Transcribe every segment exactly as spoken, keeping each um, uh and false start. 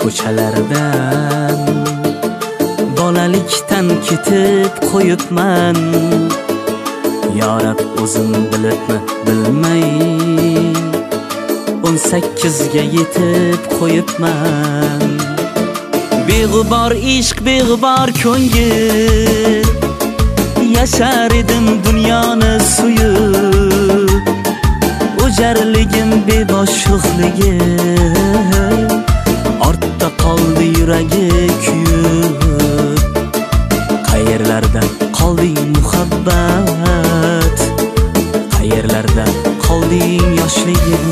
ko'chalardan bolalikdan ketib qo'yibman. Ya Rab, o'zim bilibmi bilmay o'n sakkizga yetib qo'yibman. Beg'ubor ishq, beg'ubor ko'ngil, yashar edim dunyoni suyib. O'jarligim beboshiqligim, ortda qoldi yuragi kuyib. Qayerlarda qolding muhabbat, qayerlarda qolding yoshligim.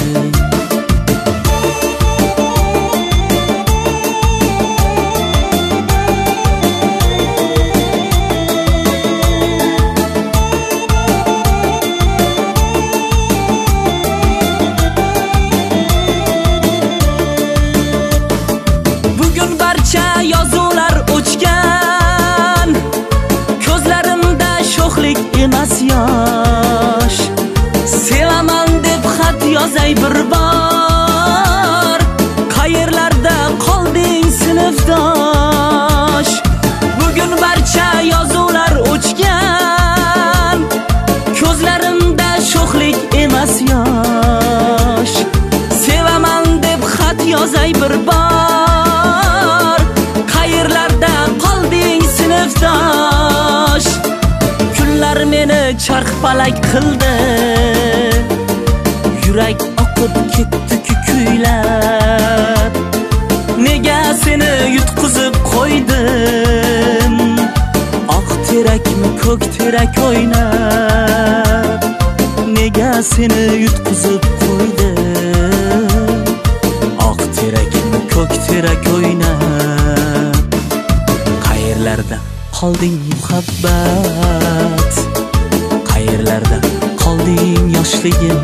Yozuvlar o'chgan, ko'zlarimda sho'xlik emas yosh. Sevaman deb xat yozay bir bor, qayerlarda qolding sinfdosh. Bugun barcha yozuvlar o'chgan, ko'zlarimda sho'xlik emas yosh. Sevaman deb xat yozay bir bor, kunlar meni charxpalak qildi, yurak oqib ketdi kuylab. Nega seni yutqizib qo'ydim, oq terakmi ko'k terak o'ynab. Nega seni yutqizib qo'ydim, oq terakmi ko'k terak o'ynab. Qayerlarda qolding muhabbat, qayerlarda qolding yoshligim.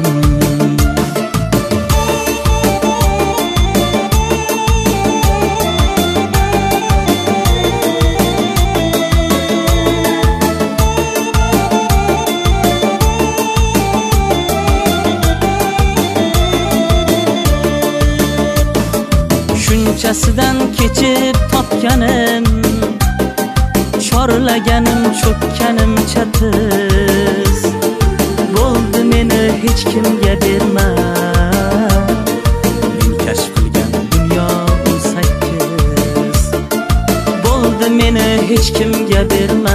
Shunchasidan kechib topganim, chorlaganim, cho'kkanim chatiz. Bo'ldi meni hech kimga berma, men kashf qilgan dunyo o'n sakkiz. Bo'ldi meni hech kimga berma,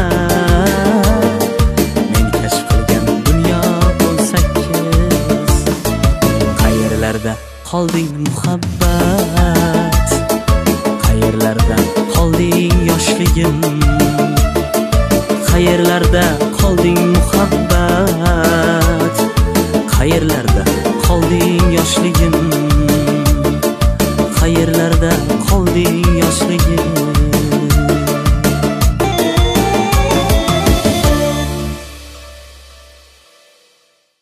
men kashf qilgan dunyo o'n sakkiz. Qayerlarda qolding muhabbat, qayerlarda qolding yoshligim. Qayerlarda qolding muhabbat, qayerlarda qolding yoshligim.